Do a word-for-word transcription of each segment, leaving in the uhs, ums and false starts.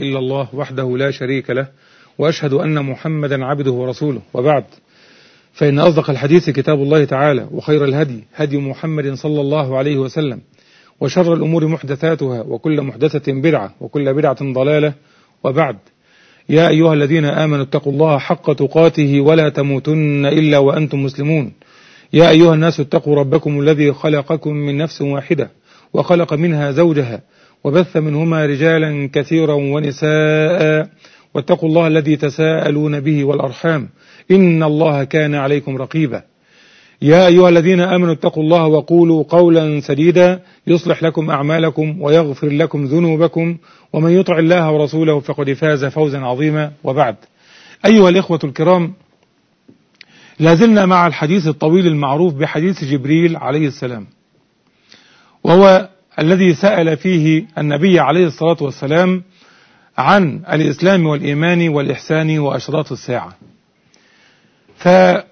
إلا الله وحده لا شريك له، وأشهد أن محمدا عبده ورسوله، وبعد، فإن أصدق الحديث كتاب الله تعالى، وخير الهدي هدي محمد صلى الله عليه وسلم، وشر الأمور محدثاتها، وكل محدثة بدعة، وكل بدعة ضلالة، وبعد. يا أيها الذين آمنوا اتقوا الله حق تقاته ولا تموتن إلا وأنتم مسلمون. يا أيها الناس اتقوا ربكم الذي خلقكم من نفس واحدة وخلق منها زوجها وبث منهما رجالا كثيرا ونساء، واتقوا الله الذي تساءلون به والأرحام إن الله كان عليكم رقيبا. يا أيها الذين آمنوا اتقوا الله وقولوا قولا سديدا يصلح لكم أعمالكم ويغفر لكم ذنوبكم، ومن يطع الله ورسوله فقد فاز فوزا عظيما، وبعد. أيها الإخوة الكرام، لازلنا مع الحديث الطويل المعروف بحديث جبريل عليه السلام، وهو الذي سأل فيه النبي عليه الصلاة والسلام عن الإسلام والإيمان والإحسان وأشراط الساعة. فقلنا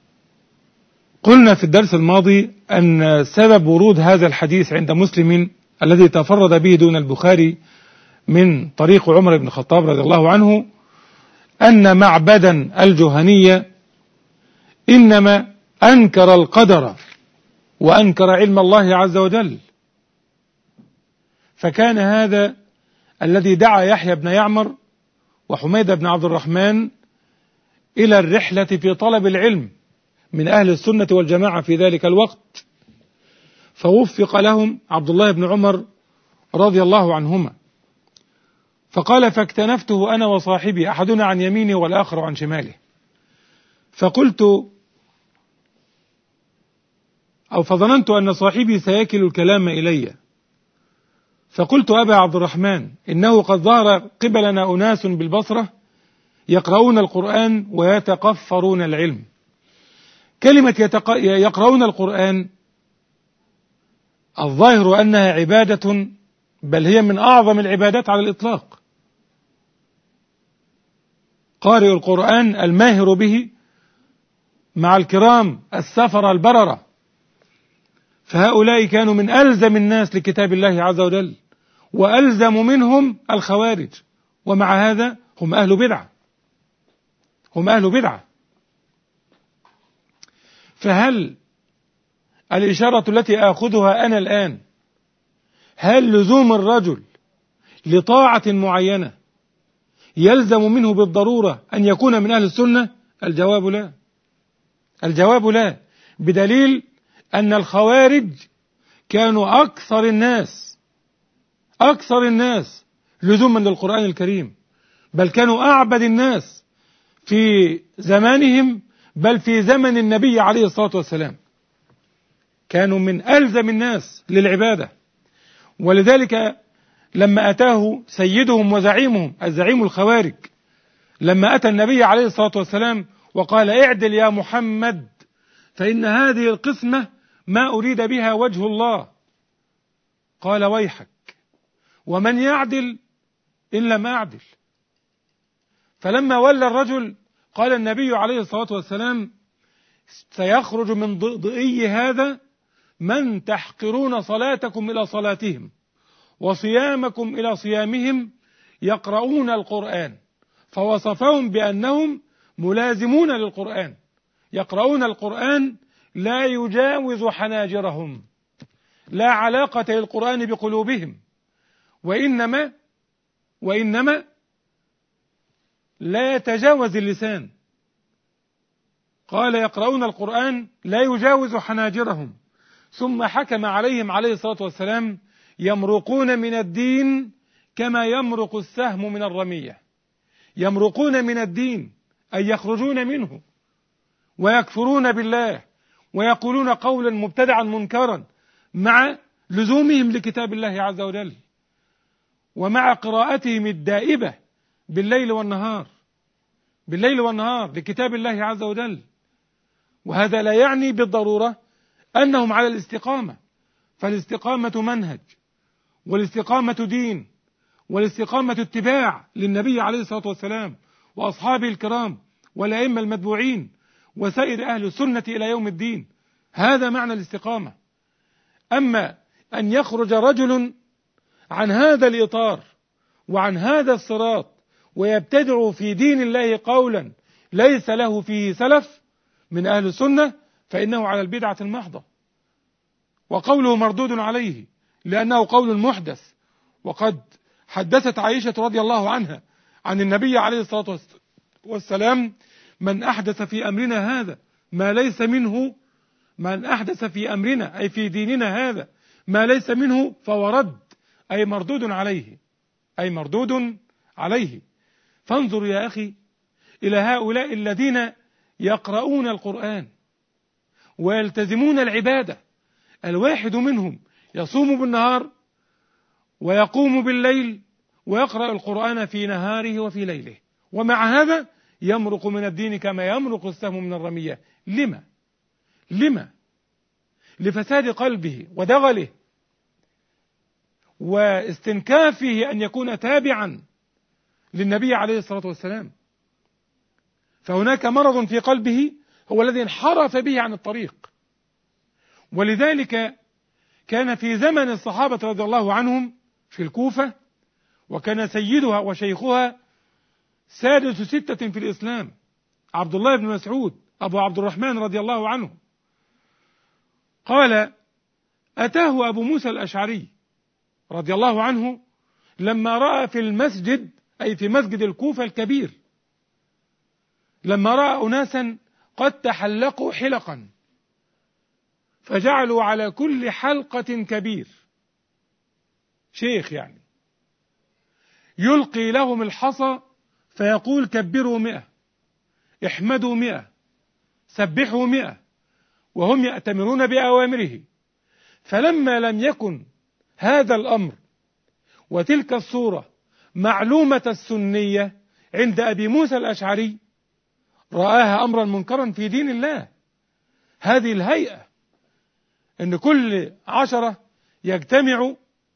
في الدرس الماضي أن سبب ورود هذا الحديث عند مسلم الذي تفرد به دون البخاري من طريق عمر بن الخطاب رضي الله عنه أن معبدا الجهنية إنما أنكر القدر وأنكر علم الله عز وجل، فكان هذا الذي دعا يحيى بن يعمر وحميد بن عبد الرحمن إلى الرحلة في طلب العلم من أهل السنة والجماعة في ذلك الوقت، فوفق لهم عبد الله بن عمر رضي الله عنهما، فقال: فاكتنفته أنا وصاحبي، أحدنا عن يمينه والآخر عن شماله، فقلت أو فظننت أن صاحبي سيكل الكلام إلي، فقلت: أبا عبد الرحمن، إنه قد ظهر قبلنا أناس بالبصرة يقرؤون القرآن ويتقفرون العلم. كلمة يتق... يقرؤون القرآن الظاهر أنها عبادة، بل هي من أعظم العبادات على الإطلاق. قارئ القرآن الماهر به مع الكرام السفر البررة، فهؤلاء كانوا من ألزم الناس لكتاب الله عز وجل، وألزم منهم الخوارج، ومع هذا هم أهل بدعة، هم أهل بدعة. فهل الإشارة التي آخذها أنا الآن، هل لزوم الرجل لطاعة معينة يلزم منه بالضرورة أن يكون من أهل السنة؟ الجواب لا، الجواب لا، بدليل أن الخوارج كانوا أكثر الناس أكثر الناس لزوما للقرآن الكريم، بل كانوا أعبد الناس في زمانهم، بل في زمن النبي عليه الصلاة والسلام كانوا من ألزم الناس للعبادة. ولذلك لما أتاه سيدهم وزعيمهم الزعيم الخوارج، لما أتى النبي عليه الصلاة والسلام وقال: اعدل يا محمد، فإن هذه القسمة ما أريد بها وجه الله، قال: ويحك، ومن يعدل إن لم أعدل. فلما ولى الرجل قال النبي عليه الصلاة والسلام: سيخرج من ضئي هذا من تحقرون صلاتكم إلى صلاتهم وصيامكم إلى صيامهم يقرؤون القرآن، فوصفهم بأنهم ملازمون للقرآن، يقرؤون القرآن لا يجاوز حناجرهم، لا علاقة للقرآن بقلوبهم، وإنما وإنما لا يتجاوز اللسان. قال: يقرؤون القرآن لا يجاوز حناجرهم، ثم حكم عليهم عليه الصلاة والسلام: يمرقون من الدين كما يمرق السهم من الرمية. يمرقون من الدين أي يخرجون منه ويكفرون بالله ويقولون قولا مبتدعا منكرا، مع لزومهم لكتاب الله عز وجل، ومع قراءتهم الدائبة بالليل والنهار بالليل والنهار لكتاب الله عز وجل. وهذا لا يعني بالضرورة أنهم على الاستقامة، فالاستقامة منهج، والاستقامة دين، والاستقامة اتباع للنبي عليه الصلاة والسلام وأصحابه الكرام والأئمة المتبوعين وسائر أهل السنة إلى يوم الدين. هذا معنى الاستقامة. أما أن يخرج رجل عن هذا الإطار وعن هذا الصراط ويبتدع في دين الله قولا ليس له فيه سلف من أهل السنة فإنه على البدعة المحضة، وقوله مردود عليه لأنه قول محدث. وقد حدثت عائشة رضي الله عنها عن النبي عليه الصلاة والسلام: من أحدث في أمرنا هذا ما ليس منه من أحدث في أمرنا أي في ديننا هذا ما ليس منه فهو رد، أي مردود عليه، أي مردود عليه. فانظر يا أخي إلى هؤلاء الذين يقرؤون القرآن ويلتزمون العبادة، الواحد منهم يصوم بالنهار ويقوم بالليل ويقرأ القرآن في نهاره وفي ليله، ومع هذا يمرق من الدين كما يمرق السهم من الرمية. لما؟ لما؟ لفساد قلبه ودغله واستنكافه أن يكون تابعا للنبي عليه الصلاة والسلام. فهناك مرض في قلبه هو الذي انحرف به عن الطريق. ولذلك كان في زمن الصحابة رضي الله عنهم في الكوفة، وكان سيدها وشيخها سادس ستة في الإسلام عبد الله بن مسعود أبو عبد الرحمن رضي الله عنه، قال: أتاه أبو موسى الأشعري رضي الله عنه لما رأى في المسجد، أي في مسجد الكوفة الكبير، لما رأى أناسا قد تحلقوا حلقا فجعلوا على كل حلقة كبير، شيخ يعني، يلقي لهم الحصى فيقول: كبروا مئة، احمدوا مئة، سبحوا مئة، وهم يأتمرون بأوامره. فلما لم يكن هذا الأمر وتلك الصورة معلومة السنية عند أبي موسى الأشعري، رآها أمرا منكرا في دين الله. هذه الهيئة أن كل عشرة يجتمعوا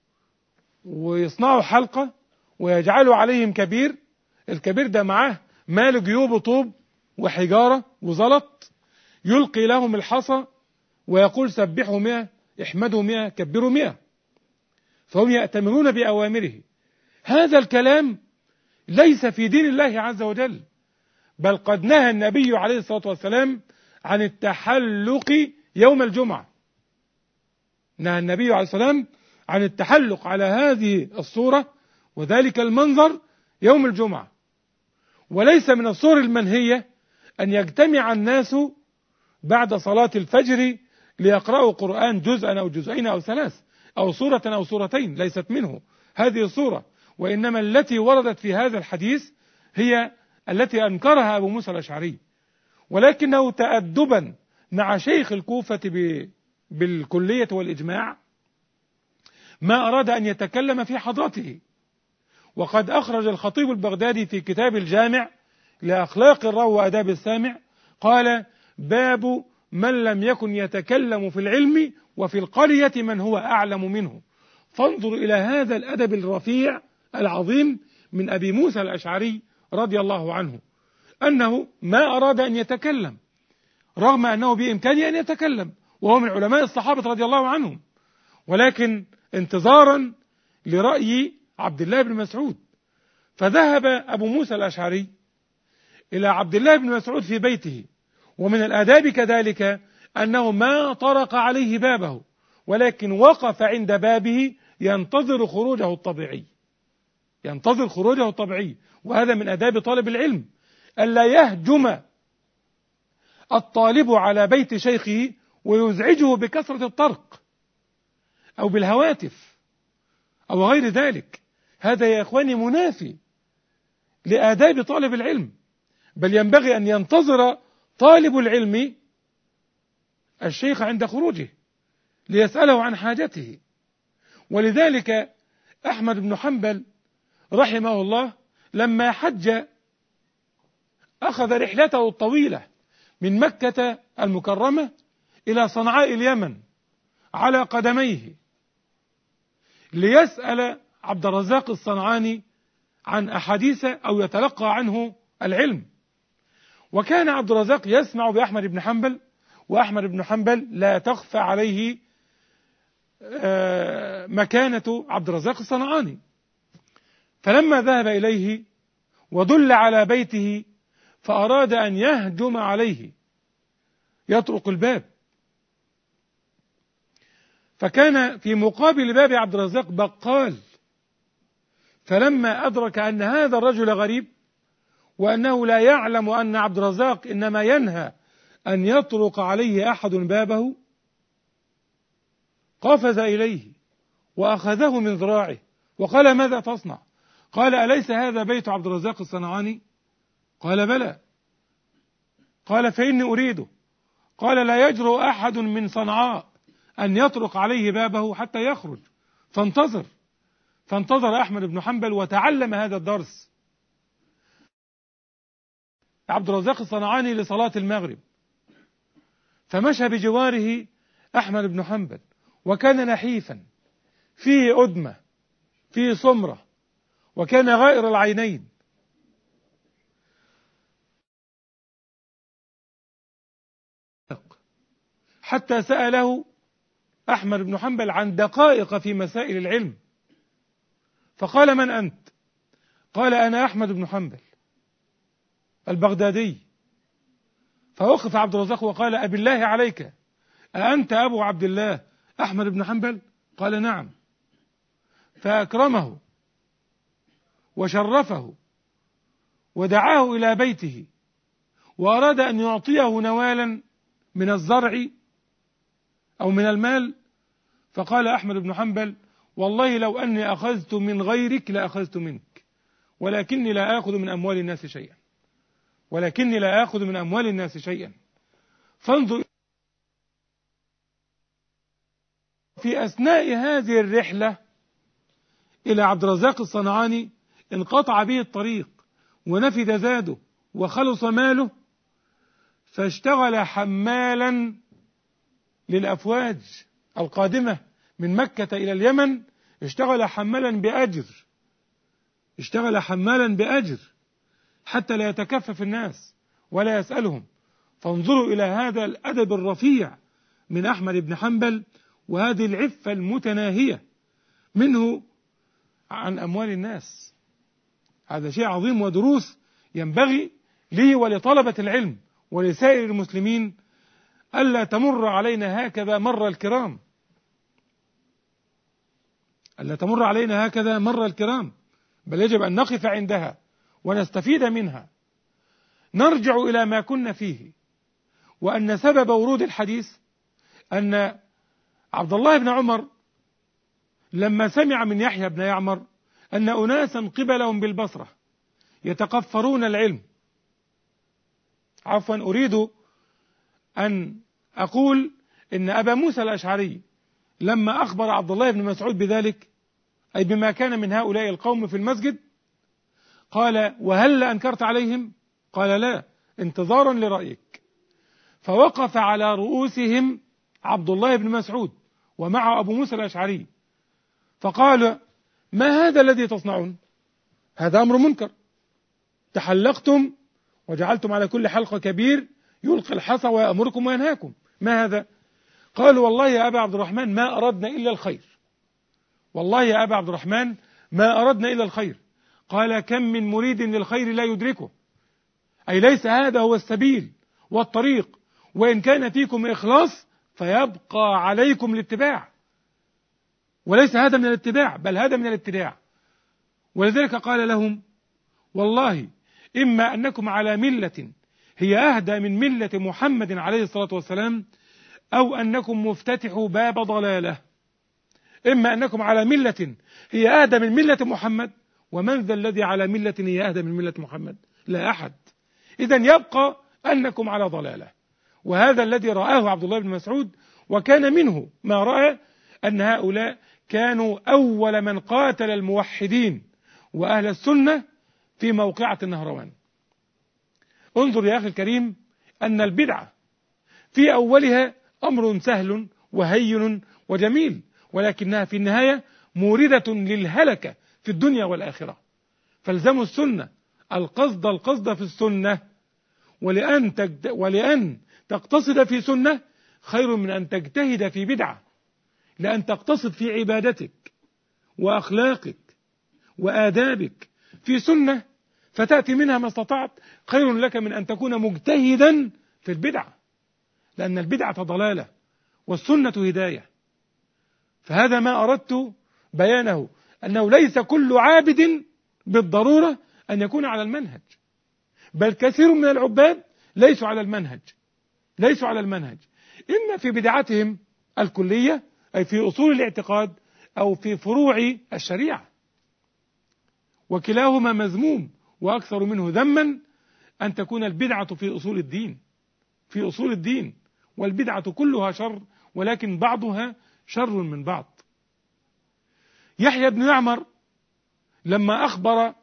ويصنعوا حلقة ويجعلوا عليهم كبير، الكبير ده معاه مال جيوب طوب وحجارة وزلط، يلقي لهم الحصى ويقول: سبحوا مئة، احمدوا مئة، كبروا مئة، فهم يأتمرون بأوامره. هذا الكلام ليس في دين الله عز وجل، بل قد نهى النبي عليه الصلاة والسلام عن التحلق يوم الجمعة. نهى النبي عليه الصلاة والسلام عن التحلق على هذه الصورة وذلك المنظر يوم الجمعة. وليس من الصور المنهية أن يجتمع الناس بعد صلاة الفجر ليقرأوا قرآن جزءا أو جزئين أو ثلاث أو سورة أو سورتين، ليست منه هذه الصورة. وإنما التي وردت في هذا الحديث هي التي أنكرها أبو موسى الأشعري، ولكنه تأدبا مع شيخ الكوفة بالكلية والإجماع ما أراد أن يتكلم في حضرته. وقد أخرج الخطيب البغدادي في كتاب الجامع لأخلاق الراوي وآداب السامع، قال: باب من لم يكن يتكلم في العلم وفي القرية من هو أعلم منه. فانظر إلى هذا الأدب الرفيع العظيم من أبي موسى الأشعري رضي الله عنه، أنه ما أراد أن يتكلم رغم أنه بإمكانه أن يتكلم وهو من علماء الصحابة رضي الله عنهم، ولكن انتظارا لرأي عبد الله بن مسعود. فذهب أبو موسى الأشعري إلى عبد الله بن مسعود في بيته، ومن الآداب كذلك أنه ما طرق عليه بابه، ولكن وقف عند بابه ينتظر خروجه الطبيعي، ينتظر خروجه الطبيعي. وهذا من آداب طالب العلم، ألا يهجم الطالب على بيت شيخه ويزعجه بكثرة الطرق أو بالهواتف أو غير ذلك. هذا يا إخواني منافي لآداب طالب العلم، بل ينبغي أن ينتظر طالب العلم الشيخ عند خروجه ليسأله عن حاجته. ولذلك أحمد بن حنبل رحمه الله لما حج أخذ رحلته الطويلة من مكة المكرمة إلى صنعاء اليمن على قدميه ليسأل عبد الرزاق الصنعاني عن أحاديث أو يتلقى عنه العلم. وكان عبد الرزاق يسمع بأحمد بن حنبل، وأحمد بن حنبل لا تخفى عليه مكانة عبد الرزاق الصنعاني. فلما ذهب إليه ودل على بيته فأراد أن يهجم عليه يطرق الباب، فكان في مقابل باب عبد الرزاق بقال، فلما أدرك أن هذا الرجل غريب وأنه لا يعلم أن عبد الرزاق إنما ينهى أن يطرق عليه أحد بابه، قفز إليه وأخذه من ذراعه وقال: ماذا تصنع؟ قال: أليس هذا بيت عبد الرزاق الصنعاني؟ قال: بلى. قال: فإني أريده. قال: لا يجرؤ أحد من صنعاء أن يطرق عليه بابه حتى يخرج، فانتظر. فانتظر أحمد بن حنبل وتعلم هذا الدرس. عبد الرزاق الصنعاني لصلاة المغرب، فمشى بجواره أحمد بن حنبل، وكان نحيفا فيه أدمة فيه سمرة، وكان غائر العينين. حتى سأله أحمد بن حنبل عن دقائق في مسائل العلم، فقال: من أنت؟ قال: أنا أحمد بن حنبل البغدادي. فوقف عبد الرزاق وقال: أبي الله عليك، أأنت أبو عبد الله أحمد بن حنبل؟ قال: نعم. فأكرمه وشرفه ودعاه إلى بيته، وأراد أن يعطيه نوالا من الزرع أو من المال، فقال أحمد بن حنبل: والله لو أني أخذت من غيرك لأخذت منك، ولكني لا آخذ من أموال الناس شيئا ولكني لا آخذ من أموال الناس شيئا فانظر. في أثناء هذه الرحلة إلى عبد الرزاق الصنعاني انقطع به الطريق ونفد زاده وخلص ماله، فاشتغل حمالا للأفواج القادمة من مكة إلى اليمن، اشتغل حمالا بأجر اشتغل حمالا بأجر حتى لا يتكفف الناس ولا يسألهم. فانظروا إلى هذا الأدب الرفيع من أحمد بن حنبل، وهذه العفة المتناهية منه عن أموال الناس. هذا شيء عظيم، ودروس ينبغي لي ولطلبة العلم ولسائر المسلمين ألا تمر علينا هكذا مر الكرام ألا تمر علينا هكذا مر الكرام بل يجب أن نقف عندها ونستفيد منها. نرجع إلى ما كنا فيه، وأن سبب ورود الحديث أن عبد الله بن عمر لما سمع من يحيى بن يعمر أن أناسا قبلهم بالبصرة يتقفرون العلم، عفوا أريد أن أقول إن أبا موسى الأشعري لما أخبر عبد الله بن مسعود بذلك، أي بما كان من هؤلاء القوم في المسجد، قال: وهل أنكرت عليهم؟ قال: لا، انتظارا لرأيك. فوقف على رؤوسهم عبد الله بن مسعود ومع أبو موسى الأشعري، فقال: ما هذا الذي تصنعون؟ هذا أمر منكر، تحلقتم وجعلتم على كل حلقة كبير يلقي الحصى ويأمركم وينهاكم، ما هذا؟ قالوا: والله يا أبا عبد الرحمن ما أردنا إلا الخير والله يا أبا عبد الرحمن ما أردنا إلا الخير. قال: كم من مريد للخير لا يدركه، أي ليس هذا هو السبيل والطريق، وإن كان فيكم إخلاص فيبقى عليكم الاتباع، وليس هذا من الاتباع بل هذا من الابتداع. ولذلك قال لهم: والله إما أنكم على ملة هي أهدى من ملة محمد عليه الصلاة والسلام، أو أنكم مفتتحوا باب ضلالة. إما أنكم على ملة هي أهدى من ملة محمد، ومن ذا الذي على ملة هي أهدى من ملة محمد؟ لا أحد. إذن يبقى أنكم على ضلالة. وهذا الذي رآه عبد الله بن مسعود، وكان منه ما رأى أن هؤلاء كانوا أول من قاتل الموحدين وأهل السنة في موقعة النهروان. انظر يا أخي الكريم أن البدعة في أولها أمر سهل وهين وجميل، ولكنها في النهاية موردة للهلكة في الدنيا والآخرة. فالزموا السنة، القصد القصد في السنة، ولأن, تجد ولأن تقتصد في سنة خير من أن تجتهد في بدعة، لأن تقتصد في عبادتك وأخلاقك وآدابك في سنة فتأتي منها ما استطعت، خير لك من أن تكون مجتهدا في البدعة، لأن البدعة ضلالة والسنة هداية. فهذا ما أردت بيانه، أنه ليس كل عابد بالضرورة أن يكون على المنهج، بل كثير من العباد ليسوا على المنهج ليسوا على المنهج إما في بدعتهم الكلية، أي في أصول الاعتقاد، أو في فروع الشريعة، وكلاهما مذموم، وأكثر منه ذما أن تكون البدعة في أصول الدين في أصول الدين والبدعة كلها شر، ولكن بعضها شر من بعض. يحيى بن يعمر لما أخبر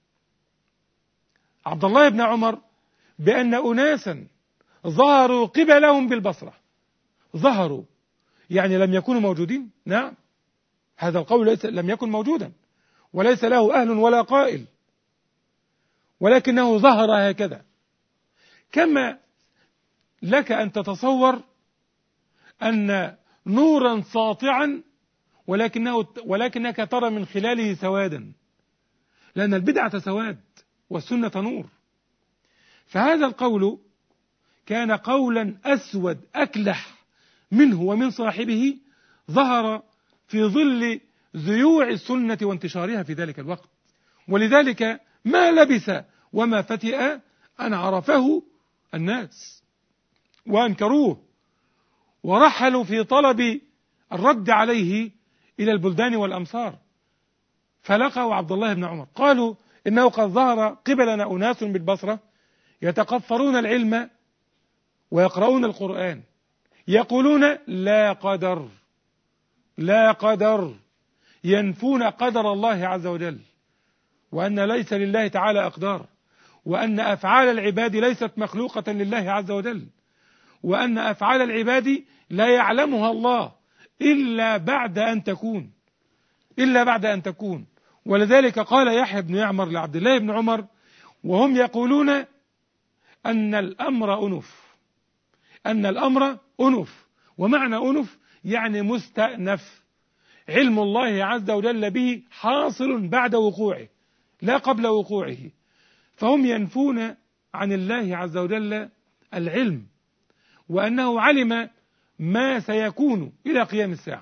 عبد الله بن عمر بأن أناسا ظهروا قبلهم بالبصرة، ظهروا يعني لم يكونوا موجودين، نعم، هذا القول ليس لم يكن موجودا وليس له أهل ولا قائل، ولكنه ظهر هكذا. كما لك أن تتصور أن نورا ساطعا ولكنه ولكنك ترى من خلاله سوادا، لأن البدعة سواد والسنة نور. فهذا القول كان قولا أسود أكلح منه ومن صاحبه، ظهر في ظل ذيوع السنة وانتشارها في ذلك الوقت، ولذلك ما لبث وما فتئ أن عرفه الناس وأنكروه، ورحلوا في طلب الرد عليه إلى البلدان والأمصار، فلقوا عبد الله بن عمر، قالوا إنه قد ظهر قبلنا أناس بالبصرة يتقفرون العلم ويقرؤون القرآن، يقولون لا قدر لا قدر، ينفون قدر الله عز وجل، وأن ليس لله تعالى أقدار، وأن أفعال العباد ليست مخلوقة لله عز وجل، وأن أفعال العباد لا يعلمها الله إلا بعد أن تكون إلا بعد أن تكون ولذلك قال يحيى بن يعمر لعبد الله بن عمر وهم يقولون أن الأمر أنف أن الأمر أنف ومعنى أنف يعني مستأنف، علم الله عز وجل به حاصل بعد وقوعه لا قبل وقوعه، فهم ينفون عن الله عز وجل العلم، وأنه علم ما سيكون إلى قيام الساعة.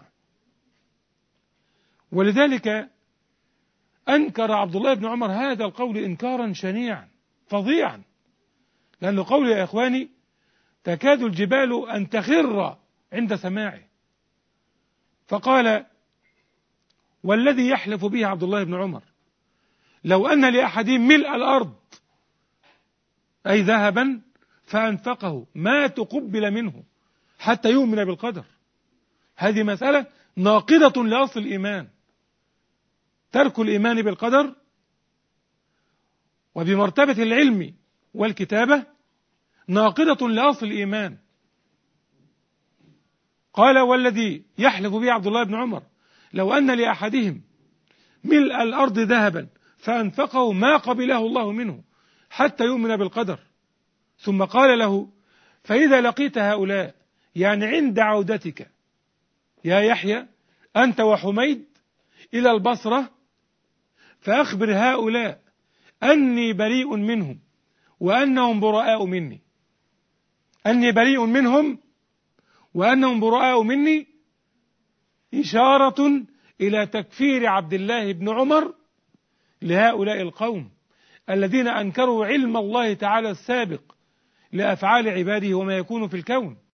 ولذلك أنكر عبد الله بن عمر هذا القول إنكارا شنيعا فظيعا، لأنه قول يا إخواني تكاد الجبال أن تخر عند سماعه. فقال والذي يحلف به عبد الله بن عمر لو أن لأحدهم ملء الأرض أي ذهبا فأنفقه ما تقبل منه حتى يؤمن بالقدر. هذه مسألة ناقضة لأصل الإيمان، ترك الإيمان بالقدر وبمرتبة العلم والكتابة ناقضة لأصل الإيمان. قال والذي يحلف به عبد الله بن عمر لو أن لأحدهم ملء الأرض ذهبا فأنفقه ما قبله الله منه حتى يؤمن بالقدر. ثم قال له فإذا لقيت هؤلاء يعني عند عودتك يا يحيى أنت وحميد إلى البصرة فأخبر هؤلاء أني بريء منهم وأنهم براء مني أني بريء منهم وأنهم براء مني، إشارة إلى تكفير عبد الله بن عمر لهؤلاء القوم الذين أنكروا علم الله تعالى السابق لأفعال عباده وما يكون في الكون.